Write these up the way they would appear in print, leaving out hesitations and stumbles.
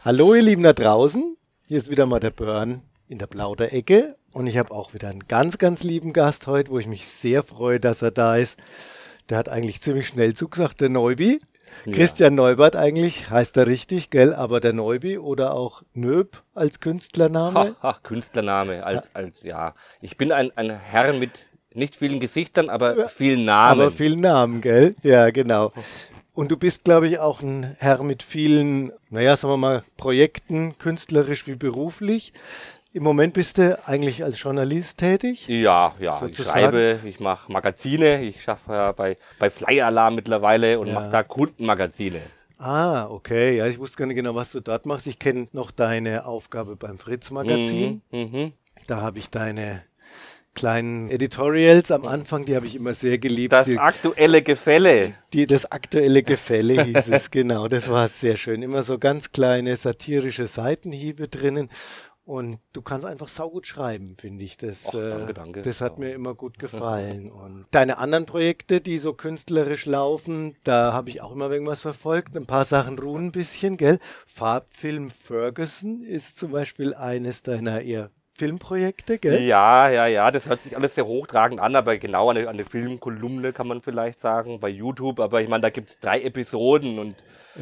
Hallo ihr Lieben da draußen, hier ist wieder mal der Björn in der Plauderecke und ich habe auch wieder einen ganz, ganz lieben Gast heute, wo ich mich sehr freue, dass er da ist. Der hat eigentlich ziemlich schnell zugesagt, der Neubi. Ja. Christian Neubert eigentlich, heißt er richtig, gell? Aber der Neubi oder auch Nöb als Künstlername. Ach, Künstlername, ja. Ich bin ein Herr mit nicht vielen Gesichtern, aber vielen Namen. Aber vielen Namen, gell? Ja, genau. Und du bist, glaube ich, auch ein Herr mit vielen, naja, sagen wir mal, Projekten, künstlerisch wie beruflich. Im Moment bist du eigentlich als Journalist tätig? Ja, ich sozusagen. schreibe, ich mache Magazine, ich schaffe ja bei Flyer Alarm mittlerweile und Ja. mache da Kundenmagazine. Ah, okay. Ja, ich wusste gar nicht genau, was du dort machst. Ich kenne noch deine Aufgabe beim Fritz-Magazin. Da habe ich deine kleinen Editorials am Anfang, die habe ich immer sehr geliebt. Das aktuelle Gefälle. Das aktuelle Gefälle hieß es, genau. Das war sehr schön. Immer so ganz kleine satirische Seitenhiebe drinnen. Und du kannst einfach saugut schreiben, finde ich. Danke. Das hat mir immer gut gefallen. Und deine anderen Projekte, die so künstlerisch laufen, da habe ich auch immer irgendwas verfolgt. Ein paar Sachen ruhen ein bisschen, gell? Farbfilm Ferguson ist zum Beispiel eines deiner eher Filmprojekte, gell? Ja, das hört sich alles sehr hochtragend an, aber genau eine Filmkolumne kann man vielleicht sagen, bei YouTube. Aber ich meine, da gibt es 3 Episoden und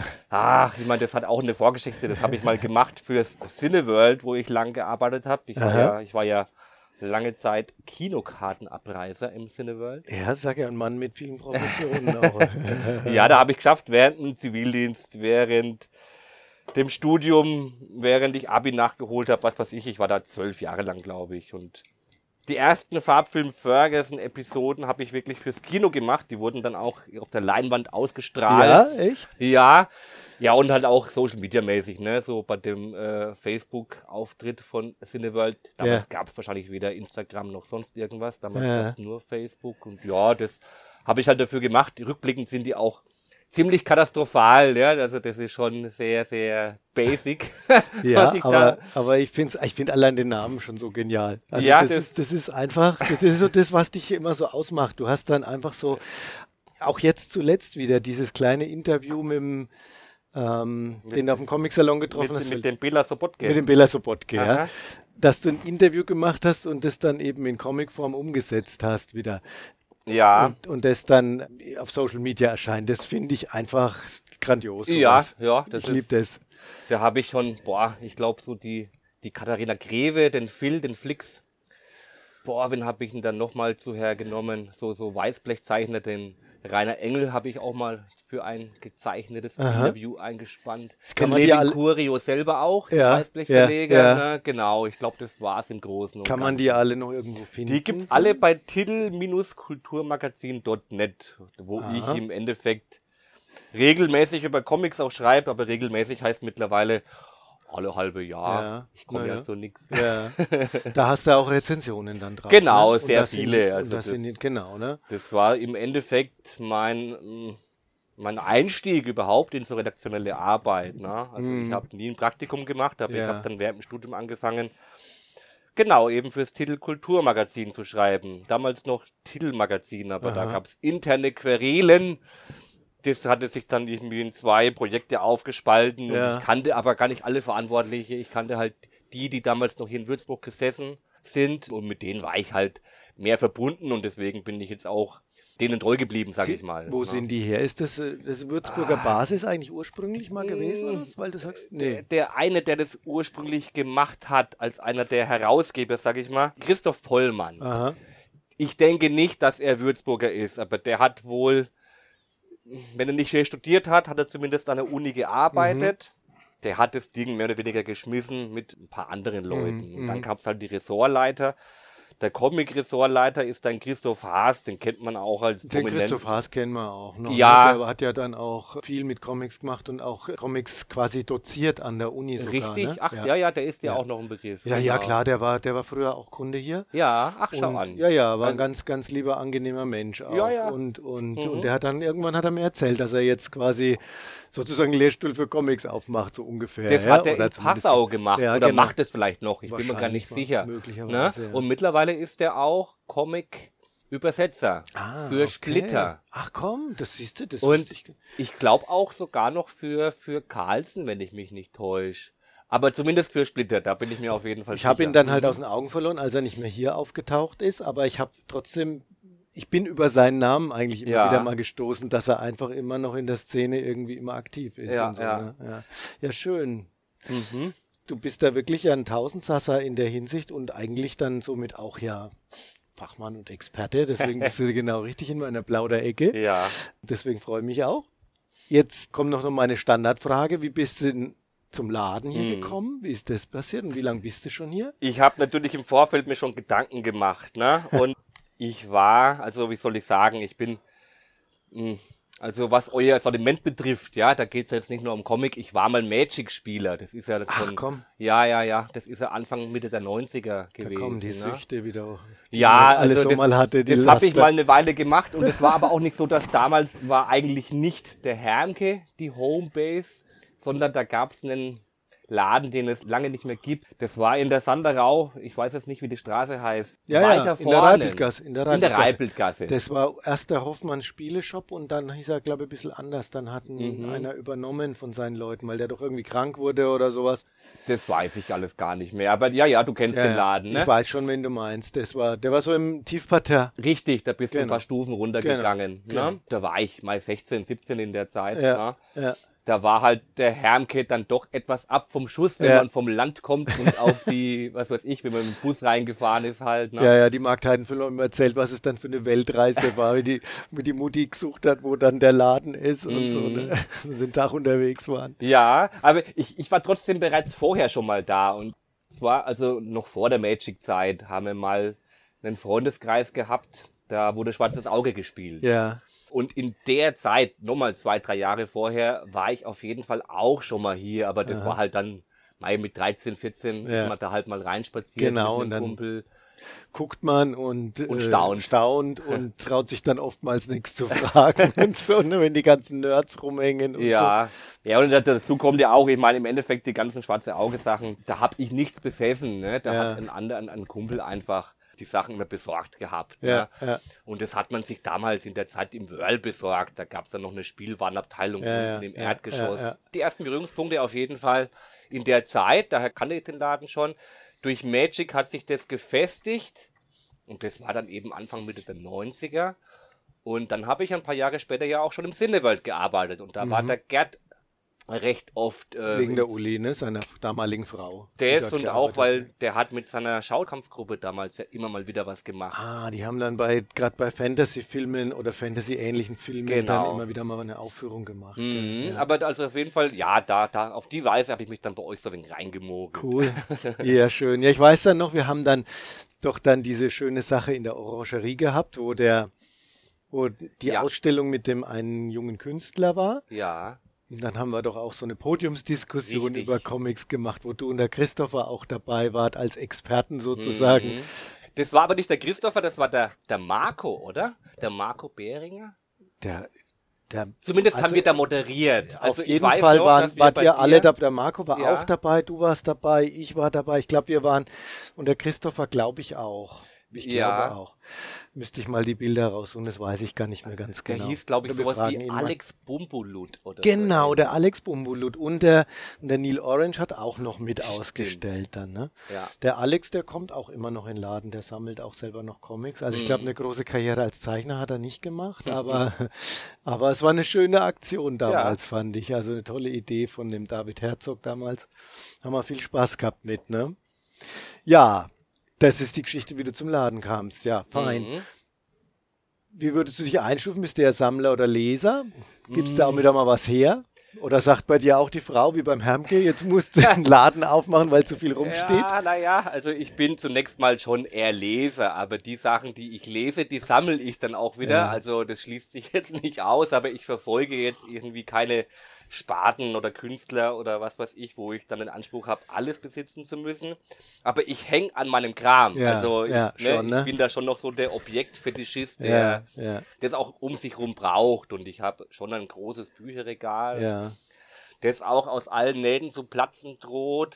ich meine, das hat auch eine Vorgeschichte. Das habe ich mal gemacht fürs Cineworld, wo ich lang gearbeitet habe. Ich war ja lange Zeit Kinokartenabreiser im Cineworld. Ja, sag ja, ein Mann mit vielen Professionen auch. Ja, da habe ich geschafft, während dem Zivildienst, während dem Studium, während ich Abi nachgeholt habe, was weiß ich war da 12 Jahre lang, glaube ich. Und die ersten Farbfilm Ferguson-Episoden habe ich wirklich fürs Kino gemacht. Die wurden dann auch auf der Leinwand ausgestrahlt. Ja, echt? Ja, und halt auch Social-Media-mäßig, ne? So bei dem Facebook-Auftritt von Cineworld. Damals gab es wahrscheinlich weder Instagram noch sonst irgendwas. Damals gab es nur Facebook. Und ja, das habe ich halt dafür gemacht. Rückblickend sind die auch ziemlich katastrophal, ja, also das ist schon sehr, sehr basic. Ja, aber ich finde allein den Namen schon so genial. Also ja, das ist einfach, das ist so das, was dich immer so ausmacht. Du hast dann einfach so, auch jetzt zuletzt wieder, dieses kleine Interview mit dem, den du auf dem Comic-Salon getroffen hast. Mit dem Bela Sobotke. Mit dem Bela Sobotke, ja. Dass du ein Interview gemacht hast und das dann eben in Comicform umgesetzt hast wieder. Ja. Und das dann auf Social Media erscheint, das finde ich einfach grandios. Sowas. Ich liebe das. Da habe ich schon, ich glaube so die Katharina Greve, den Flix. Wen habe ich denn dann nochmal zuher genommen? So Weißblechzeichner, den Rainer Engel habe ich auch mal für ein gezeichnetes Interview eingespannt. Das kann den man Levin Curio selber auch, der Weißblechverleger. Ne? Genau, ich glaube, das war es im Großen und Kann man die alle noch irgendwo finden? Die gibt es alle bei titel-kulturmagazin.net, wo ich im Endeffekt regelmäßig über Comics auch schreibe, aber regelmäßig heißt mittlerweile alle halbe Jahr. Ja, ich komme ja zu nichts. Ja. Da hast du auch Rezensionen dann drauf. Genau, ne? sehr viele. Genau, ne? Das war im Endeffekt mein Einstieg überhaupt in so redaktionelle Arbeit. Ne? Also ich habe nie ein Praktikum gemacht, aber ich habe dann während dem Studium angefangen, genau, eben fürs Titel-Kulturmagazin zu schreiben. Damals noch Titelmagazin, aber da gab es interne Querelen. Das hatte sich dann irgendwie in 2 Projekte aufgespalten und ich kannte aber gar nicht alle Verantwortliche. Ich kannte halt die damals noch hier in Würzburg gesessen sind und mit denen war ich halt mehr verbunden und deswegen bin ich jetzt auch denen treu geblieben, sage ich mal. Wo sind die her? Ist das Würzburger Basis eigentlich ursprünglich mal gewesen? Oder? Weil du sagst, nee. Der eine, der das ursprünglich gemacht hat, als einer der Herausgeber, sage ich mal, Christoph Pollmann. Aha. Ich denke nicht, dass er Würzburger ist, aber der hat wohl, wenn er nicht hier studiert hat, hat er zumindest an der Uni gearbeitet. Der hat das Ding mehr oder weniger geschmissen mit ein paar anderen Leuten. Und dann gab es halt die Ressortleiter. Der Comic-Ressortleiter ist dann Christoph Haas, den kennt man auch als prominent. Den Christoph Haas kennen wir auch noch. Ja. Der hat ja dann auch viel mit Comics gemacht und auch Comics quasi doziert an der Uni sogar. Richtig, ne? ach ja, der ist ja auch noch ein Begriff. Ja, genau. ja, klar, der war früher auch Kunde hier. Ja, ach, schau an. Ja, war ein ganz, ganz lieber, angenehmer Mensch auch. Ja. Und der hat dann, irgendwann hat er mir erzählt, dass er jetzt quasi sozusagen einen Lehrstuhl für Comics aufmacht, so ungefähr. Das hat er in Passau gemacht oder macht es vielleicht noch, ich bin mir gar nicht sicher. Möglicherweise, ne? Und mittlerweile ist er auch Comic Übersetzer für Splitter. Ach komm, das siehst du, das Und ich glaube auch sogar noch für Carlsen, wenn ich mich nicht täusche. Aber zumindest für Splitter, da bin ich mir auf jeden Fall sicher. Ich habe ihn dann halt aus den Augen verloren, als er nicht mehr hier aufgetaucht ist, aber ich habe trotzdem, ich bin über seinen Namen eigentlich immer wieder mal gestoßen, dass er einfach immer noch in der Szene irgendwie immer aktiv ist. Ja, und so, ja. Ne? Ja, schön. Du bist da wirklich ein Tausendsasser in der Hinsicht und eigentlich dann somit auch Fachmann und Experte, deswegen bist du genau richtig in meiner Plauderecke. Ja. Deswegen freue ich mich auch. Jetzt kommt noch meine Standardfrage, wie bist du denn zum Laden hier gekommen? Wie ist das passiert und wie lange bist du schon hier? Ich habe natürlich im Vorfeld mir schon Gedanken gemacht, ne? Und ich war, also wie soll ich sagen, ich bin, also was euer Sortiment betrifft, ja, da geht es jetzt nicht nur um Comic, ich war mal Magic-Spieler, das ist ja schon, Ach komm. Ja, das ist ja Anfang, Mitte der 90er gewesen. Da kommen die ne? Süchte wieder, die ja, man alles also so mal hatte. Das habe ich mal eine Weile gemacht und es war aber auch nicht so, dass damals war eigentlich nicht der Hermke die Homebase, sondern da gab es einen Laden, den es lange nicht mehr gibt. Das war in der Sanderau, ich weiß jetzt nicht, wie die Straße heißt. Weiter vorne. In der Reipeltgasse. In der Reipeltgasse. Das war erst der Hoffmanns Spieleshop und dann hieß er, glaube ich, ein bisschen anders. Dann hat einer übernommen von seinen Leuten, weil der doch irgendwie krank wurde oder sowas. Das weiß ich alles gar nicht mehr. Aber ja, du kennst den Laden, ne? Ich weiß schon, wen du meinst. Der war so im Tiefparterre. Richtig, da bist du ein paar Stufen runtergegangen. Genau. Ne? Da war ich mal 16, 17 in der Zeit. Ja. Da war halt der Hermke dann doch etwas ab vom Schuss, wenn man vom Land kommt und auf die, was weiß ich, wenn man mit dem Bus reingefahren ist halt. Ne? Ja, die Magd Heidenfüller haben mir erzählt, was es dann für eine Weltreise war, wie die Mutti gesucht hat, wo dann der Laden ist und so, ne? Und den Tag unterwegs waren. Ja, aber ich war trotzdem bereits vorher schon mal da und zwar, also noch vor der Magic-Zeit, haben wir mal einen Freundeskreis gehabt, da wurde Schwarzes Auge gespielt. Ja. Und in der Zeit, nochmal 2, 3 Jahre vorher, war ich auf jeden Fall auch schon mal hier, aber das war halt dann mit 13, 14, ist man da halt mal reinspaziert genau, mit und dann Kumpel. Guckt man und staunt und traut sich dann oftmals nichts zu fragen und so, ne, wenn die ganzen Nerds rumhängen und so. Ja, und dazu kommt ja auch, ich meine, im Endeffekt die ganzen Schwarze Auge-Sachen, da habe ich nichts besessen, ne? Da hat ein Kumpel einfach die Sachen immer besorgt gehabt. Ja. Und das hat man sich damals in der Zeit im Wörl besorgt. Da gab es dann noch eine Spielwarenabteilung unten im Erdgeschoss. Die ersten Berührungspunkte auf jeden Fall in der Zeit, daher kannte ich den Laden schon. Durch Magic hat sich das gefestigt und das war dann eben Anfang Mitte der 90er. Und dann habe ich ein paar Jahre später ja auch schon im Cineworld gearbeitet und da war der Gerd recht oft. Wegen der Uli, ne, seiner damaligen Frau. Das und auch, weil der hat mit seiner Schaukampfgruppe damals ja immer mal wieder was gemacht. Die haben dann gerade bei Fantasy-Filmen oder Fantasy-ähnlichen Filmen dann immer wieder mal eine Aufführung gemacht. Aber also auf jeden Fall, da auf die Weise habe ich mich dann bei euch so ein wenig reingemogelt. Cool. Ja, schön. Ja, ich weiß dann noch, wir haben dann diese schöne Sache in der Orangerie gehabt, wo die Ausstellung mit dem einen jungen Künstler war. Ja. Und dann haben wir doch auch so eine Podiumsdiskussion über Comics gemacht, wo du und der Christopher auch dabei wart, als Experten sozusagen. Das war aber nicht der Christopher, das war der Marco, oder? Der Marco Behringer? Zumindest haben wir da moderiert. Also auf jeden Fall wart ihr alle da. Der Marco war auch dabei, du warst dabei, ich war dabei. Ich glaube, wir waren, und der Christopher glaube ich auch. Ich glaube auch. Müsste ich mal die Bilder raussuchen, das weiß ich gar nicht mehr ganz genau. Der hieß, glaube ich, sowas wie Alex Bumbulut oder genau, so. Der Alex Bumbulut und der Neil Orange hat auch noch mit ausgestellt dann. Ne? Ja. Der Alex, der kommt auch immer noch in den Laden, der sammelt auch selber noch Comics. Also ich glaube, eine große Karriere als Zeichner hat er nicht gemacht, aber es war eine schöne Aktion damals, fand ich. Also eine tolle Idee von dem David Herzog damals. Haben wir viel Spaß gehabt mit, ne? Ja, das ist die Geschichte, wie du zum Laden kamst. Ja, fein. Wie würdest du dich einstufen? Bist du eher Sammler oder Leser? Gibst du auch wieder mal was her? Oder sagt bei dir auch die Frau, wie beim Hermke, jetzt musst du einen Laden aufmachen, weil zu viel rumsteht? Ja, naja, also ich bin zunächst mal schon eher Leser, aber die Sachen, die ich lese, die sammle ich dann auch wieder. Ja. Also das schließt sich jetzt nicht aus, aber ich verfolge jetzt irgendwie keine Sparten oder Künstler oder was weiß ich, wo ich dann den Anspruch habe, alles besitzen zu müssen. Aber ich hänge an meinem Kram. Also ich bin da schon noch so der Objektfetischist, der das auch um sich rum braucht. Und ich habe schon ein großes Bücherregal, das auch aus allen Nähten zu platzen droht.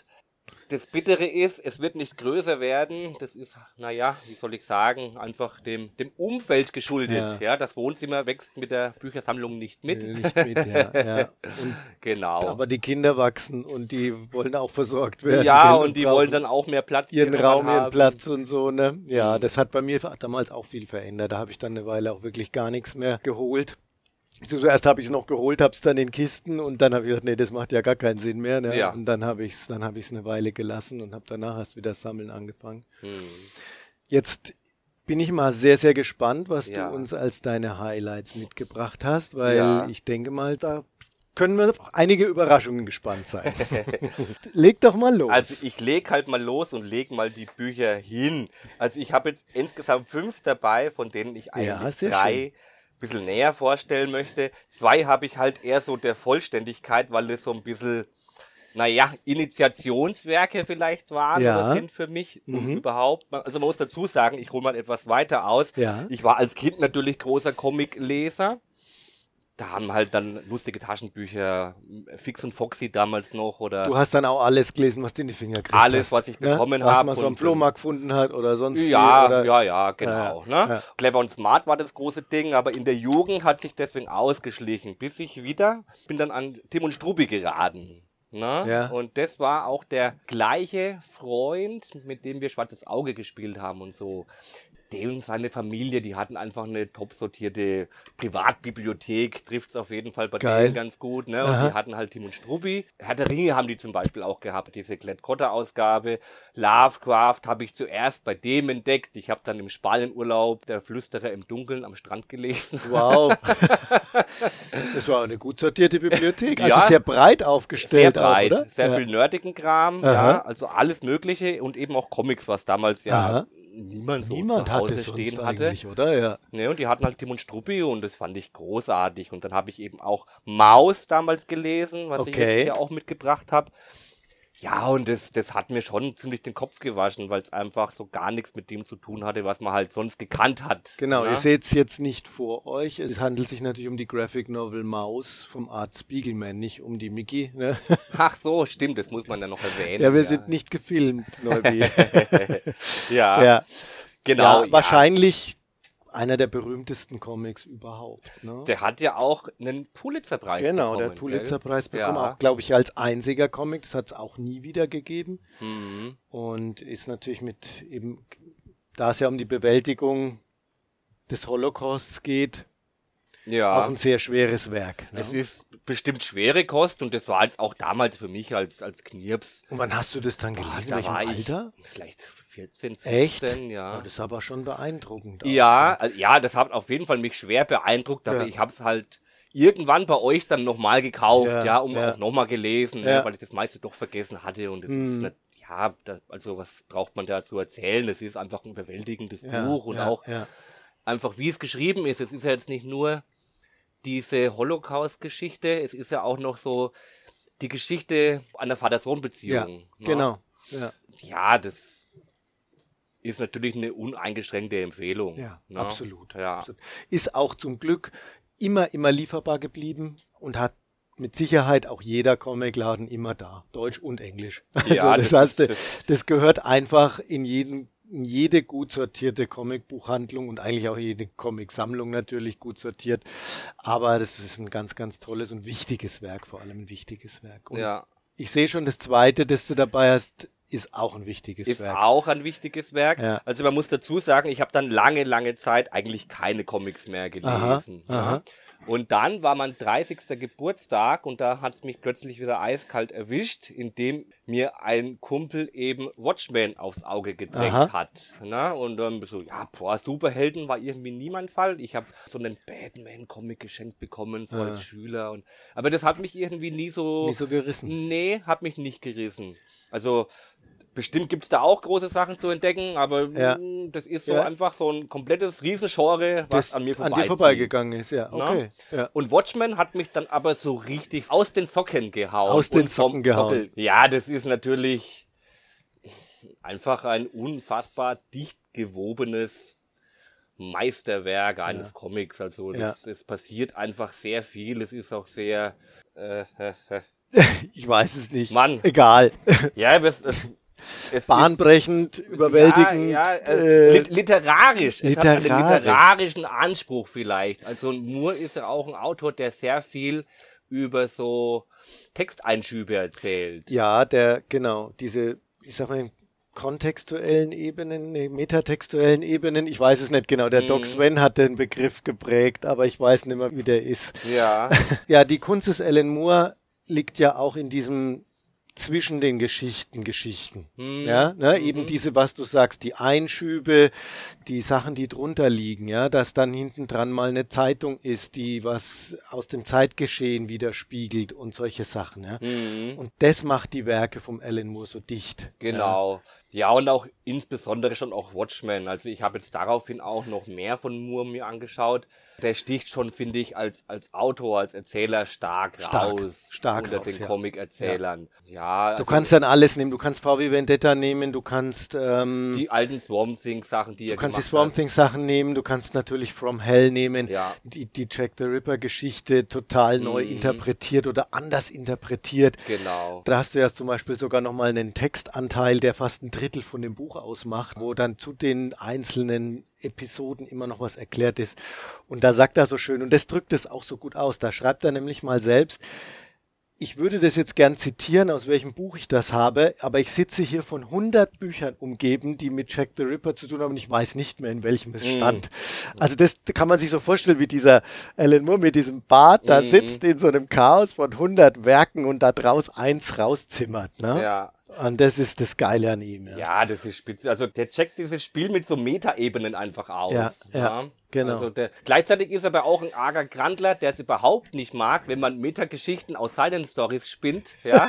Das Bittere ist, es wird nicht größer werden. Das ist, naja, wie soll ich sagen, einfach dem Umfeld geschuldet. Ja, das Wohnzimmer wächst mit der Büchersammlung nicht mit. Nicht mit, ja. Und, genau. Aber die Kinder wachsen und die wollen auch versorgt werden. Ja, und die wollen dann auch mehr Platz. Ihren Raum, ihren Platz und so, ne? Ja, das hat bei mir damals auch viel verändert. Da habe ich dann eine Weile auch wirklich gar nichts mehr geholt. Zuerst habe ich es noch geholt, habe es dann in Kisten und dann habe ich gesagt, nee, das macht ja gar keinen Sinn mehr. Ne? Ja. Und dann habe ich es eine Weile gelassen und habe danach erst wieder Sammeln angefangen. Hm. Jetzt bin ich mal sehr, sehr gespannt, was du uns als deine Highlights mitgebracht hast, weil ich denke mal, da können wir auf einige Überraschungen gespannt sein. Leg doch mal los. Also ich leg halt mal los und leg mal die Bücher hin. Also ich habe jetzt insgesamt 5 dabei, von denen ich eigentlich 3 ein bisschen näher vorstellen möchte. 2 habe ich halt eher so der Vollständigkeit, weil das so ein bisschen, naja, Initiationswerke vielleicht waren oder sind für mich überhaupt. Also man muss dazu sagen, ich hole mal etwas weiter aus. Ja. Ich war als Kind natürlich großer Comicleser. Da haben halt dann lustige Taschenbücher, Fix und Foxy damals noch. Oder du hast dann auch alles gelesen, was du in die Finger kriegst. Alles, was ich bekommen habe. Was man so am Flohmarkt gefunden hat oder sonst ja, oder ja, genau. Ne? Clever und Smart war das große Ding, aber in der Jugend hat sich deswegen ausgeschlichen, bis ich bin dann an Tim und Struppi geraten. Ne? Ja. Und das war auch der gleiche Freund, mit dem wir Schwarzes Auge gespielt haben und so. Dem und seine Familie, die hatten einfach eine top sortierte Privatbibliothek, trifft's auf jeden Fall bei denen ganz gut, ne? Und die hatten halt Tim und Struppi. Herr der Ringe haben die zum Beispiel auch gehabt, diese Klett-Cotta-Ausgabe. Lovecraft habe ich zuerst bei dem entdeckt. Ich habe dann im Spanienurlaub Der Flüsterer im Dunkeln am Strand gelesen. Wow. Das war eine gut sortierte Bibliothek. Also sehr breit aufgestellt. Sehr breit, auch, oder? Sehr viel nerdigen Kram, also alles Mögliche und eben auch Comics, was damals niemand zu Hause stehen hatte. Oder? Ja. Ne, und die hatten halt Tim und Struppi und das fand ich großartig. Und dann habe ich eben auch Maus damals gelesen, was ich jetzt hier auch mitgebracht habe. Ja, und das hat mir schon ziemlich den Kopf gewaschen, weil es einfach so gar nichts mit dem zu tun hatte, was man halt sonst gekannt hat. Genau, ne? Ihr seht es jetzt nicht vor euch. Es handelt sich natürlich um die Graphic Novel Maus vom Art Spiegelman, nicht um die Mickey. Ne? Ach so, stimmt, das muss man ja noch erwähnen. Ja, wir sind nicht gefilmt, Neubi. ja, genau. Ja, wahrscheinlich einer der berühmtesten Comics überhaupt. Ne? Der hat ja auch einen Pulitzer-Preis bekommen. Genau, der Pulitzer-Preis bekommen, auch glaube ich als einziger Comic, das hat es auch nie wieder gegeben. Und ist natürlich mit eben, da es ja um die Bewältigung des Holocausts geht, auch ein sehr schweres Werk. Ne? Es ist bestimmt schwere Kost und das war jetzt auch damals für mich als Knirps. Und wann hast du das dann gelesen? Da war Alter? Vielleicht 14, 15, Echt? ja. Das ist aber schon beeindruckend. Ja, das hat auf jeden Fall mich schwer beeindruckt, aber ich habe es halt irgendwann bei euch dann nochmal gekauft, auch nochmal gelesen, weil ich das meiste doch vergessen hatte und es ist nicht, also was braucht man da zu erzählen? Es ist einfach ein überwältigendes Buch und auch einfach wie es geschrieben ist. Es ist ja jetzt nicht nur diese Holocaust-Geschichte, es ist ja auch noch so die Geschichte einer Vater-Sohn-Beziehung. Ja, genau. Ja, das ist natürlich eine uneingeschränkte Empfehlung. Ja, ne? absolut. Ja. Ist auch zum Glück immer lieferbar geblieben und hat mit Sicherheit auch jeder Comicladen immer da, Deutsch und Englisch. Ja, also das gehört einfach in jede gut sortierte Comicbuchhandlung und eigentlich auch jede Comicsammlung natürlich gut sortiert. Aber das ist ein ganz, ganz tolles und wichtiges Werk, vor allem ein wichtiges Werk. Und ich sehe schon, das zweite, das du dabei hast, ist auch ein wichtiges Werk. Ist auch ein wichtiges Werk. Ja. Also man muss dazu sagen, ich habe dann lange Zeit eigentlich keine Comics mehr gelesen. Aha. Und dann war mein 30. Geburtstag und da hat es mich plötzlich wieder eiskalt erwischt, indem mir ein Kumpel eben Watchmen aufs Auge gedrängt hat. Na? Und dann so, Superhelden war irgendwie nie mein Fall. Ich habe so einen Batman-Comic geschenkt bekommen, so als Schüler. Aber das hat mich irgendwie nie so gerissen. Nee, hat mich nicht gerissen. Also bestimmt gibt's da auch große Sachen zu entdecken, aber das ist so einfach so ein komplettes Riesengenre, was an mir vorbeigegangen ist. Ja, okay. Ja. Und Watchmen hat mich dann aber so richtig aus den Socken gehauen. Aus den Socken gehauen. Ja, das ist natürlich einfach ein unfassbar dicht gewobenes Meisterwerk eines Comics. Also es passiert einfach sehr viel. Es ist auch sehr Ich weiß es nicht. Mann. Egal. Ja, es Bahnbrechend, überwältigend. Literarisch. Es hat einen Literarisch. literarischen Anspruch vielleicht. Also Moore ist ja auch ein Autor, der sehr viel über so Texteinschübe erzählt. Ja, diese, ich sag mal, kontextuellen Ebenen, metatextuellen Ebenen, ich weiß es nicht genau. Der Doc Sven hat den Begriff geprägt, aber ich weiß nicht mehr, wie der ist. Ja. Ja, die Kunst des Alan Moore liegt ja auch in diesem zwischen den Geschichten. Ja, ne, eben diese, was du sagst, die Einschübe, die Sachen, die drunter liegen, ja, dass dann hinten dran mal eine Zeitung ist, die was aus dem Zeitgeschehen widerspiegelt und solche Sachen, ja. Und das macht die Werke vom Alan Moore so dicht. Genau. Ja, und auch insbesondere schon auch Watchmen. Also ich habe jetzt daraufhin auch noch mehr von Moore mir angeschaut. Der sticht schon, finde ich, als Autor, als Erzähler stark raus unter den Comic-Erzählern. Ja, also du kannst dann alles nehmen. Du kannst VW Vendetta nehmen, du kannst die alten Swamp Thing-Sachen, die er du kannst die gemacht Swamp hat. Thing-Sachen nehmen, du kannst natürlich From Hell nehmen, Ja. die Jack the Ripper-Geschichte total neu interpretiert oder anders interpretiert. Genau. Da hast du ja zum Beispiel sogar nochmal einen Textanteil, der fast ein Drittel von dem Buch ausmacht, wo dann zu den einzelnen Episoden immer noch was erklärt ist. Und da sagt er so schön, und das drückt es auch so gut aus, da schreibt er nämlich mal selbst: Ich würde das jetzt gern zitieren, aus welchem Buch ich das habe, aber ich sitze hier von 100 Büchern umgeben, die mit Jack the Ripper zu tun haben, und ich weiß nicht mehr, in welchem es stand. Also das kann man sich so vorstellen, wie dieser Alan Moore mit diesem Bart da sitzt in so einem Chaos von 100 Werken und da draus eins rauszimmert. Ne? Ja. Und das ist das Geile an ihm. Ja, Ja, das ist spitze. Also der checkt dieses Spiel mit so Metaebenen einfach aus. Ja, genau. Also gleichzeitig ist er aber auch ein arger Grandler, der es überhaupt nicht mag, wenn man Metageschichten aus seinen Stories spinnt. Ja?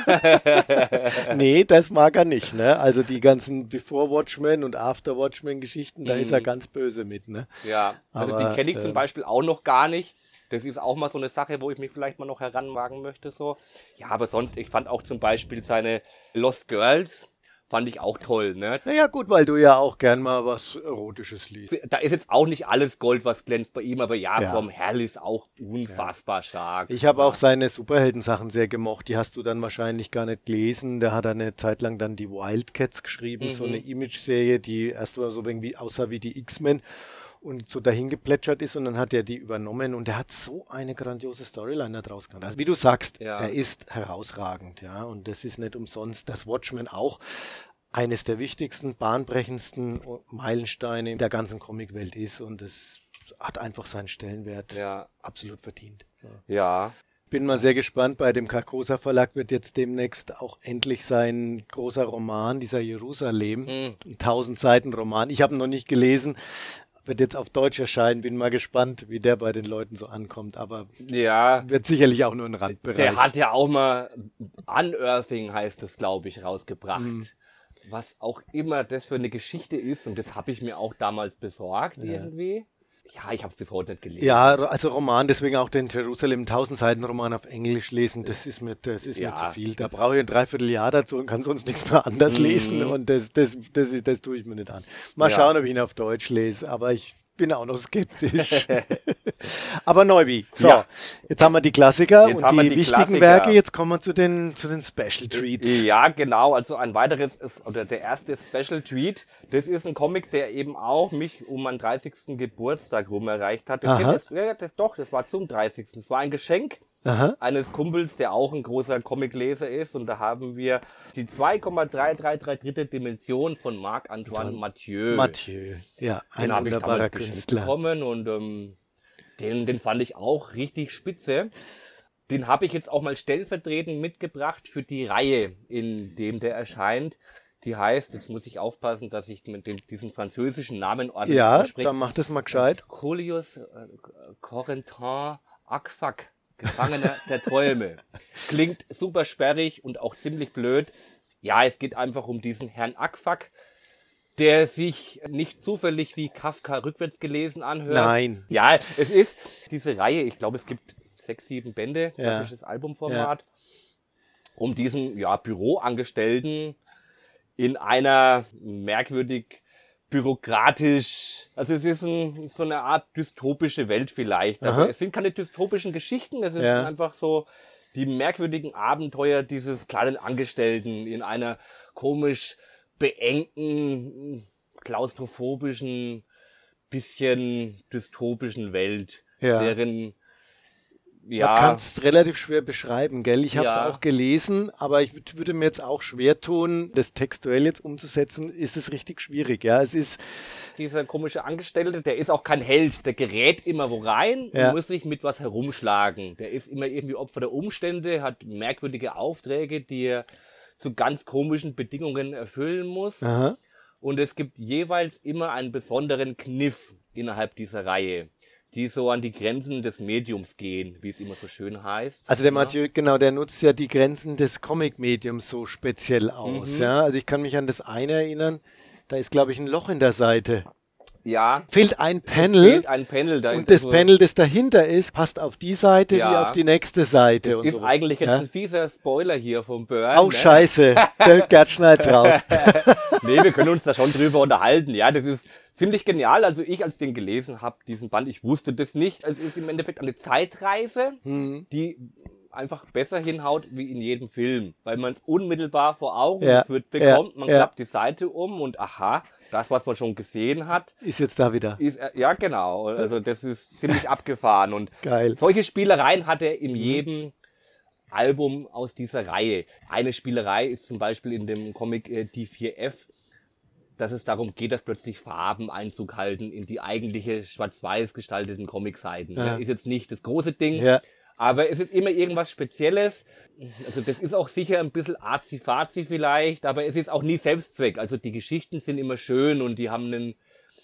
Nee, das mag er nicht. Ne? Also die ganzen Before Watchmen und After Watchmen Geschichten, da ist er ganz böse mit. Ne? Ja, also Aber, die kenne ich zum Beispiel auch noch gar nicht. Das ist auch mal so eine Sache, wo ich mich vielleicht mal noch heranwagen möchte. So. Ja, aber sonst, ich fand auch zum Beispiel seine Lost Girls, fand ich auch toll. Ne? Naja, gut, weil du ja auch gern mal was Erotisches liest. Da ist jetzt auch nicht alles Gold, was glänzt bei ihm, aber ja. Vom Hell ist auch unfassbar stark. Ich habe auch seine Superheldensachen sehr gemocht. Die hast du dann wahrscheinlich gar nicht gelesen. Da hat er eine Zeit lang dann die Wildcats geschrieben, so eine Image-Serie, die erst mal so irgendwie aussah wie die X-Men und so dahin geplätschert ist, und dann hat er die übernommen, und er hat so eine grandiose Storyline da draus gemacht. Also wie du sagst, er ist herausragend, ja, und das ist nicht umsonst, das Watchmen auch eines der wichtigsten, bahnbrechendsten Meilensteine der ganzen Comicwelt ist, und es hat einfach seinen Stellenwert absolut verdient. Ja. Bin mal sehr gespannt, bei dem Carcosa Verlag wird jetzt demnächst auch endlich sein großer Roman, dieser Jerusalem, ein 1000 Seiten Roman. Ich habe ihn noch nicht gelesen, wird jetzt auf Deutsch erscheinen, bin mal gespannt, wie der bei den Leuten so ankommt, aber wird sicherlich auch nur ein Randbereich. Der hat ja auch mal Unearthing, heißt es, glaube ich, rausgebracht. Was auch immer das für eine Geschichte ist, und das habe ich mir auch damals besorgt irgendwie. Ja, ich habe es bis heute nicht gelesen. Ja, also Roman, deswegen auch den Jerusalem 1000 Seiten Roman auf Englisch lesen, das ist mir zu viel. Da brauche ich ein Dreivierteljahr dazu und kann sonst nichts mehr anders lesen, und das tue ich mir nicht an. Mal schauen, ob ich ihn auf Deutsch lese, aber ich bin auch noch skeptisch. Aber Neubi, so, jetzt haben wir die Klassiker und die wichtigen Klassiker. Werke, jetzt kommen wir zu den Special Treats. Ja, genau, also ein weiteres ist, oder der erste Special Treat, das ist ein Comic, der eben auch mich um meinen 30. Geburtstag rum erreicht hat. Das war zum 30. Das war ein Geschenk eines Kumpels, der auch ein großer Comicleser ist, und da haben wir die 2,333 dritte Dimension von Marc-Antoine Mathieu. Ja, ein wunderbarer Künstler. Bekommen, und den fand ich auch richtig spitze. Den habe ich jetzt auch mal stellvertretend mitgebracht für die Reihe, in dem der erscheint. Die heißt, jetzt muss ich aufpassen, dass ich diesen französischen Namen ordentlich ausspreche. Ja, dann mach das mal gescheit. Coleus Corentin Akfak, Gefangener der Träume. Klingt super sperrig und auch ziemlich blöd. Ja, es geht einfach um diesen Herrn Akfak, der sich nicht zufällig wie Kafka rückwärts gelesen anhört. Nein. Ja, es ist diese Reihe, ich glaube, es gibt 6, 7 Bände, klassisches Albumformat, um diesen Büroangestellten in einer merkwürdig bürokratisch, also es ist so eine Art dystopische Welt vielleicht, aber es sind keine dystopischen Geschichten, es ist einfach so die merkwürdigen Abenteuer dieses kleinen Angestellten in einer komisch beengten, klaustrophobischen, bisschen dystopischen Welt, deren Man kann es relativ schwer beschreiben, gell? Ich habe es auch gelesen, aber ich würde mir jetzt auch schwer tun, das textuell jetzt umzusetzen, ist es richtig schwierig, ja. Es ist dieser komische Angestellte, der ist auch kein Held, der gerät immer wo rein und muss sich mit was herumschlagen. Der ist immer irgendwie Opfer der Umstände, hat merkwürdige Aufträge, die er zu ganz komischen Bedingungen erfüllen muss. Aha. Und es gibt jeweils immer einen besonderen Kniff innerhalb dieser Reihe, die so an die Grenzen des Mediums gehen, wie es immer so schön heißt. Also der Mathieu, genau, der nutzt ja die Grenzen des Comic-Mediums so speziell aus. Ja? Also ich kann mich an das eine erinnern, da ist, glaube ich, ein Loch in der Seite. Ja. Fehlt ein Panel. Fehlt ein Panel. Da und das also Panel, das dahinter ist, passt auf die Seite wie auf die nächste Seite. Das ist so. Eigentlich jetzt ein fieser Spoiler hier vom Burn. Oh, scheiße. Der Gerd schneid's raus. Nee, wir können uns da schon drüber unterhalten. Ja, das ist ziemlich genial. Also ich, als ich den gelesen habe, diesen Band, ich wusste das nicht. Also es ist im Endeffekt eine Zeitreise, die einfach besser hinhaut wie in jedem Film, weil man es unmittelbar vor Augen geführt bekommt. Man klappt die Seite um und aha, das, was man schon gesehen hat, ist jetzt da wieder. Ja, genau. Also das ist ziemlich abgefahren. Und geil. Solche Spielereien hat er in jedem Album aus dieser Reihe. Eine Spielerei ist zum Beispiel in dem Comic Die 4F, dass es darum geht, dass plötzlich Farben Einzug halten in die eigentliche schwarz-weiß gestalteten Comicseiten. Ja. Ist jetzt nicht das große Ding. Ja. Aber es ist immer irgendwas Spezielles. Also das ist auch sicher ein bisschen arzi-fazi vielleicht, aber es ist auch nie Selbstzweck. Also die Geschichten sind immer schön und die haben einen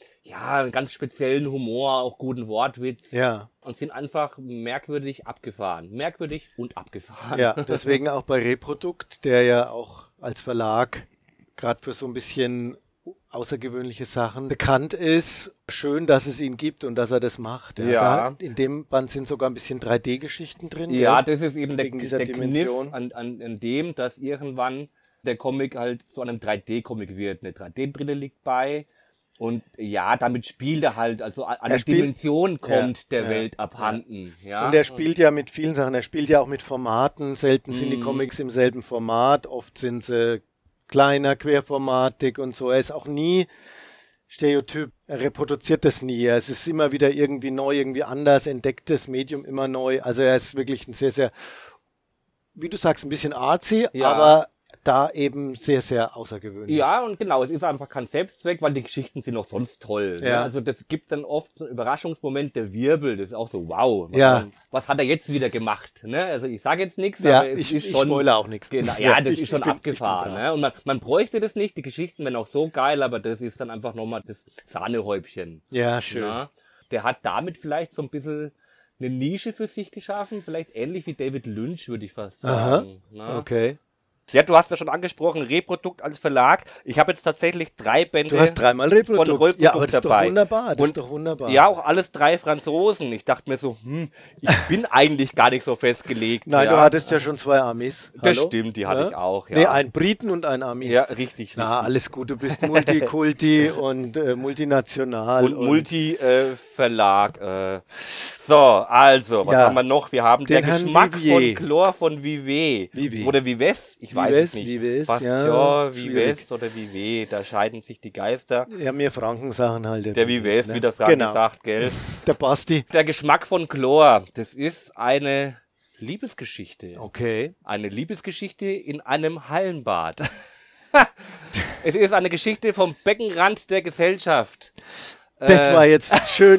ganz speziellen Humor, auch guten Wortwitz. Ja. Und sind einfach merkwürdig abgefahren. Merkwürdig und abgefahren. Ja, deswegen auch bei Reprodukt, der ja auch als Verlag gerade für so ein bisschen außergewöhnliche Sachen bekannt ist. Schön, dass es ihn gibt und dass er das macht. Ja. In dem Band sind sogar ein bisschen 3D-Geschichten drin. Ja, das ist eben der Dimension. Kniff an dem, dass irgendwann der Comic halt zu einem 3D-Comic wird. Eine 3D-Brille liegt bei und damit spielt er halt, also eine Dimension kommt der Welt abhanden. Ja. Und er spielt ja mit vielen Sachen, er spielt ja auch mit Formaten. Selten sind die Comics im selben Format, oft sind sie kleiner, Querformatik und so. Er ist auch nie Stereotyp. Er reproduziert das nie. Es ist immer wieder irgendwie neu, irgendwie anders, entdeckt das Medium immer neu. Also er ist wirklich ein sehr, sehr, wie du sagst, ein bisschen artsy, aber da eben sehr, sehr außergewöhnlich. Ja, und genau, es ist einfach kein Selbstzweck, weil die Geschichten sind auch sonst toll. Ja. Ne? Also das gibt dann oft so einen Überraschungsmoment, der Wirbel, das ist auch so, wow, was hat er jetzt wieder gemacht? Ne? Also ich sage jetzt nichts, aber es ist schon... Ich spoilere auch nichts. Genau, das ist schon abgefahren. Ne? Und man bräuchte das nicht, die Geschichten wären auch so geil, aber das ist dann einfach nochmal das Sahnehäubchen. Ja, schön. Ne? Der hat damit vielleicht so ein bisschen eine Nische für sich geschaffen, vielleicht ähnlich wie David Lynch, würde ich fast sagen. Aha. Ne? Okay. Ja, du hast ja schon angesprochen, Reprodukt als Verlag. Ich habe jetzt tatsächlich 3 Bände. Du hast 3-mal Reprodukt. Von Reprodukt ja, aber das dabei. Ist doch wunderbar. Das ist doch wunderbar. Ja, auch alles 3 Franzosen. Ich dachte mir so, ich bin eigentlich gar nicht so festgelegt. Nein, du hattest ja schon 2 Amis. Das stimmt, die hatte ich auch. Ja. Nee, einen Briten und einen Ami. Ja, richtig. Na, alles gut. Du bist Multikulti und multinational. Und Multi-Verlag. So, also, was haben wir noch? Wir haben den Geschmack von Chlor von Vivet. Oder Vives? Ich weiß es nicht. Vives, Bastion, Vives oder Vivet, da scheiden sich die Geister. Ja, mir Franken sagen halt. Der Vives, ne? Wie der Franken sagt, gell? Der Basti. Der Geschmack von Chlor, das ist eine Liebesgeschichte. Okay. Eine Liebesgeschichte in einem Hallenbad. Es ist eine Geschichte vom Beckenrand der Gesellschaft. Das war jetzt schön,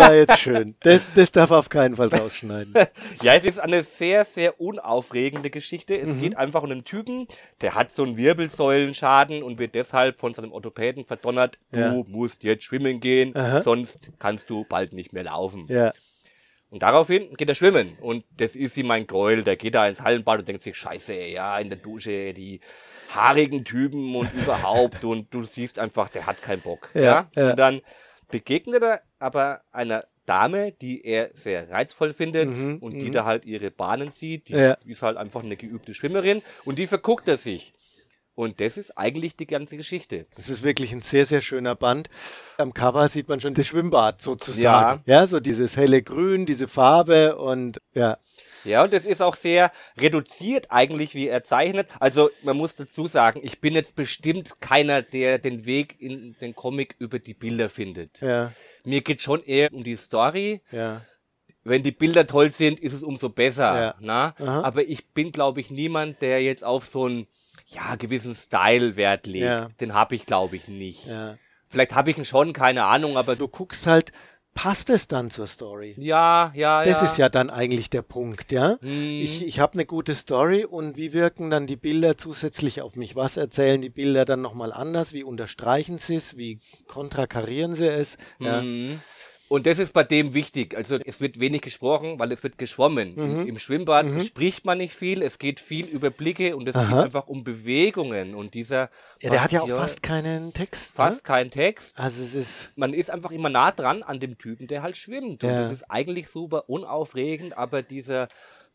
Das darf auf keinen Fall rausschneiden. Ja, es ist eine sehr, sehr unaufregende Geschichte. Es geht einfach um einen Typen, der hat so einen Wirbelsäulenschaden und wird deshalb von seinem Orthopäden verdonnert, du musst jetzt schwimmen gehen, sonst kannst du bald nicht mehr laufen. Ja. Und daraufhin geht er schwimmen und das ist ihm ein Gräuel. Der geht da ins Hallenbad und denkt sich, scheiße, ja, in der Dusche, die haarigen Typen und überhaupt und du siehst einfach, der hat keinen Bock. Ja. Und dann begegnet er aber einer Dame, die er sehr reizvoll findet und die da halt ihre Bahnen zieht. Die ist halt einfach eine geübte Schwimmerin und die verguckt er sich. Und das ist eigentlich die ganze Geschichte. Das ist wirklich ein sehr, sehr schöner Band. Am Cover sieht man schon das Schwimmbad sozusagen. Ja, so dieses helle Grün, diese Farbe und ja. Ja, und es ist auch sehr reduziert eigentlich, wie er zeichnet. Also man muss dazu sagen, ich bin jetzt bestimmt keiner, der den Weg in den Comic über die Bilder findet. Ja, Mir geht schon eher um die Story. ja, Wenn die Bilder toll sind, ist es umso besser. ja. Na? Aha. Aber ich bin, glaube ich, niemand, der jetzt auf so einen gewissen Style Wert legt. Ja. Den habe ich, glaube ich, nicht. Ja. Vielleicht habe ich ihn schon, keine Ahnung, aber Du guckst halt, passt es dann zur Story? ja. Das ist ja dann eigentlich der Punkt, ja. Hm. Ich habe eine gute Story und wie wirken dann die Bilder zusätzlich auf mich? Was erzählen die Bilder dann nochmal anders? Wie unterstreichen sie es? Wie kontrakarieren sie es? Ja. Und das ist bei dem wichtig. Also es wird wenig gesprochen, weil es wird geschwommen. Im Schwimmbad spricht man nicht viel, es geht viel über Blicke und es geht einfach um Bewegungen. Und dieser Ja, der hat ja auch Bastion- fast keinen Text. fast kein Text. Also es ist, Man ist einfach immer nah dran an dem Typen, der halt schwimmt. Und Ja. das ist eigentlich super unaufregend, aber dieser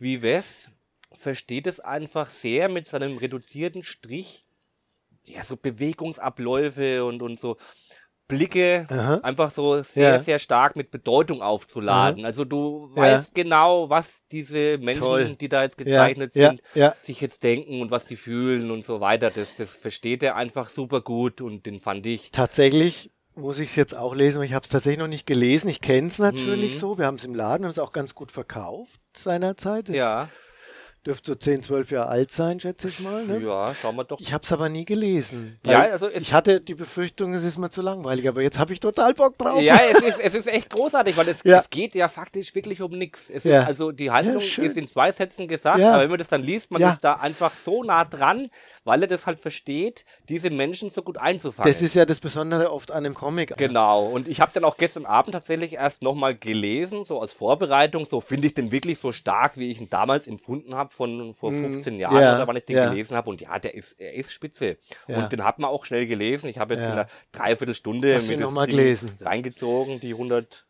Vives versteht es einfach sehr mit seinem reduzierten Strich. Ja, so Bewegungsabläufe und so Blicke Aha. einfach so sehr, Ja. sehr stark mit Bedeutung aufzuladen. Also du weißt genau, was diese Menschen, Toll. die da jetzt gezeichnet ja, sind, ja. sich jetzt denken und was die fühlen und so weiter. Das versteht er einfach super gut und den fand ich. Tatsächlich muss ich es jetzt auch lesen, weil ich habe es tatsächlich noch nicht gelesen. Ich kenne es natürlich so. Wir haben es im Laden, haben es auch ganz gut verkauft seinerzeit. Das Ja, dürfte so 10, 12 Jahre alt sein, schätze ich mal. Ne? ja, schauen wir doch. Ich habe es aber nie gelesen. Ja, weil also es- ich hatte die Befürchtung, es ist mir zu langweilig, aber jetzt habe ich total Bock drauf. Ja, es ist echt großartig, weil Ja. es geht ja faktisch wirklich um nichts. Es Ja. ist also die Handlung Ja, schön. ist in 2 Sätzen gesagt, Ja. aber wenn man das dann liest, man Ja. ist da einfach so nah dran, weil er das halt versteht, diese Menschen so gut einzufangen. Das ist ja das Besondere oft an einem Comic. Genau, und ich habe dann auch gestern Abend tatsächlich erst nochmal gelesen, so als Vorbereitung, so finde ich den wirklich so stark, wie ich ihn damals empfunden habe vor 15 Jahren ja, oder wann ich den ja. gelesen habe. Und ja, er ist spitze. Ja. Und den hat man auch schnell gelesen. Ich habe jetzt Ja. in einer Dreiviertelstunde Hast du ihn mir noch mal Ding gelesen? reingezogen, die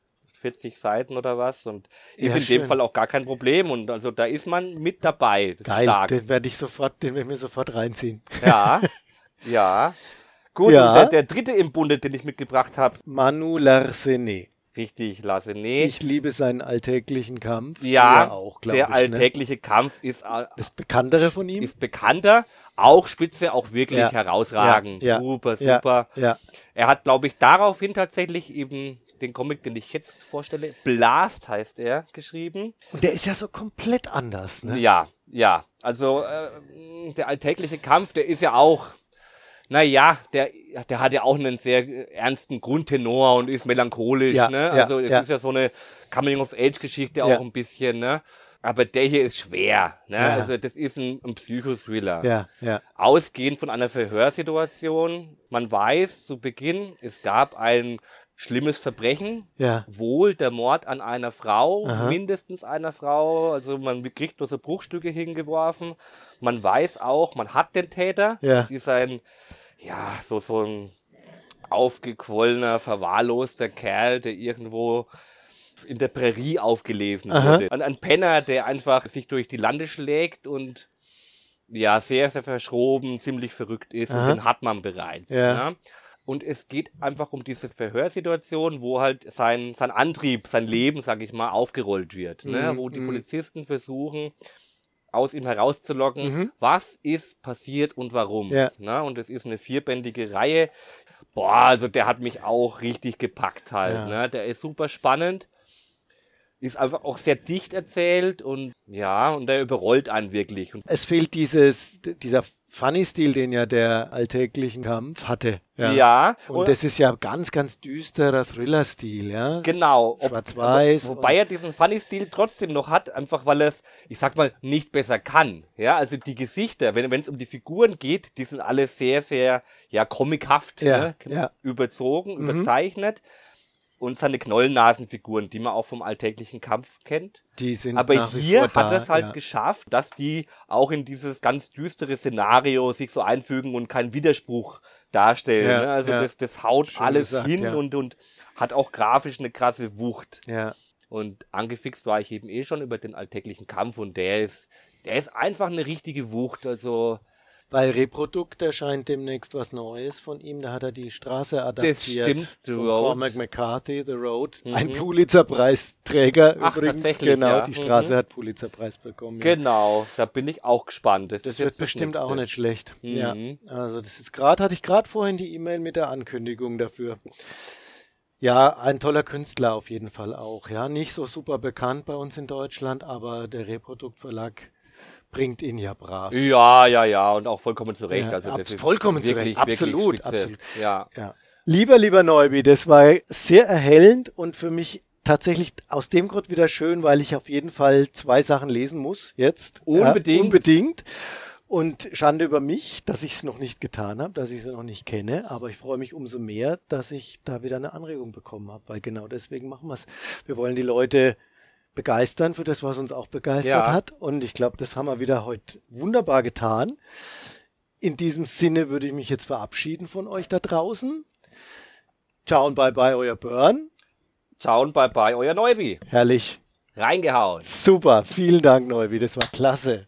140 Seiten oder was. Und ist Ja, in dem schön. Fall auch gar kein Problem. Und also da ist man mit dabei. Das ist Geil, stark. den werde ich mir sofort reinziehen. Ja, ja. Gut, Ja. und der dritte im Bunde, den ich mitgebracht habe, Manu Larsenet. richtig, Larsenet. Ich liebe seinen alltäglichen Kampf. Ja, Du auch, glaub der ich, ne? alltägliche Kampf ist Das Bekanntere von ihm? ist bekannter, auch spitze, auch wirklich Ja. herausragend. Ja, ja, Super, ja, super. ja. Er hat, glaube ich, daraufhin tatsächlich eben den Comic, den ich jetzt vorstelle, Blast heißt er, geschrieben. Und der ist ja so komplett anders, ne? Ja, ja. Also der alltägliche Kampf, der ist ja auch, naja, der hat ja auch einen sehr ernsten Grundtenor und ist melancholisch. Ja, Ne? ja, Also es ja. ist ja so eine Coming-of-Age-Geschichte Ja. auch ein bisschen. Ne? Aber der hier ist schwer. Ne? Ja. Also das ist ein Psychothriller. Ja, ja. Ausgehend von einer Verhörsituation. Man weiß zu Beginn, es gab ein schlimmes Verbrechen. Ja. Wohl der Mord an einer Frau, Aha. mindestens einer Frau. Also man kriegt nur so Bruchstücke hingeworfen. Man weiß auch, man hat den Täter. Ja. Das ist ein, so ein aufgequollener, verwahrloster Kerl, der irgendwo in der Prärie aufgelesen Aha. wurde. Ein Penner, der einfach sich durch die Lande schlägt und ja, sehr, sehr verschroben, ziemlich verrückt ist. Aha. Und den hat man bereits. Ja. Ne? Und es geht einfach um diese Verhörsituation, wo halt sein Antrieb, sein Leben, sag ich mal, aufgerollt wird. Ne? Wo die Polizisten versuchen, aus ihm herauszulocken, was ist passiert und warum. Ja. Ne? Und es ist eine 4-bändige Reihe. Boah, also der hat mich auch richtig gepackt halt. Ja. Ne? Der ist super spannend. Ist einfach auch sehr dicht erzählt und ja, und der überrollt einen wirklich. Und Es fehlt dieser Funny-Stil, den ja der alltäglichen Kampf hatte. ja, Und das ist ja ganz, ganz düsterer Thriller-Stil, ja. genau. Schwarz-Weiß. Wobei er diesen Funny-Stil trotzdem noch hat, einfach weil er es, ich sag mal, nicht besser kann. Ja, also die Gesichter, wenn es um die Figuren geht, die sind alle sehr, sehr, comichaft, Ja, ne? ja. Überzogen, überzeichnet. Und seine Knollennasenfiguren, die man auch vom alltäglichen Kampf kennt. Die sind Aber nach wie hier vor da, hat er es halt ja. geschafft, dass die auch in dieses ganz düstere Szenario sich so einfügen und keinen Widerspruch darstellen. Ja, Ne? Also ja. das haut Schön alles gesagt, hin ja. und hat auch grafisch eine krasse Wucht. Ja. Und angefixt war ich eben schon über den alltäglichen Kampf und der ist einfach eine richtige Wucht. Also Weil Reprodukt erscheint demnächst was Neues von ihm. Da hat er die Straße adaptiert. Das stimmt, The von Road. Cormac McCarthy, The Road. Ein Pulitzer-Preisträger übrigens. Tatsächlich, Genau, ja. die Straße hat Pulitzer-Preis bekommen. Genau, da bin ich auch gespannt. Das ist wird jetzt das bestimmt Nächste. auch nicht schlecht. Ja. Mhm. Also das ist hatte ich gerade vorhin die E-Mail mit der Ankündigung dafür. Ja, ein toller Künstler auf jeden Fall auch. Ja, nicht so super bekannt bei uns in Deutschland, aber der Reprodukt-Verlag bringt ihn ja brav. Ja, und auch vollkommen zu Recht. Ja, Also das ist vollkommen zu wirklich, Recht. Absolut, wirklich spitze. absolut. Ja. Ja. Lieber Neuby, das war sehr erhellend und für mich tatsächlich aus dem Grund wieder schön, weil ich auf jeden Fall 2 Sachen lesen muss jetzt. Unbedingt. Ja, unbedingt. Und Schande über mich, dass ich es noch nicht getan habe, dass ich es noch nicht kenne. Aber ich freue mich umso mehr, dass ich da wieder eine Anregung bekommen habe, weil genau deswegen machen wir es. Wir wollen die Leute begeistern für das, was uns auch begeistert hat. Und ich glaube, das haben wir wieder heute wunderbar getan. In diesem Sinne würde ich mich jetzt verabschieden von euch da draußen. Ciao und bye bye, euer Björn. Ciao und bye bye, euer Neuby. Herrlich. Reingehauen. Super. Vielen Dank, Neuby. Das war klasse.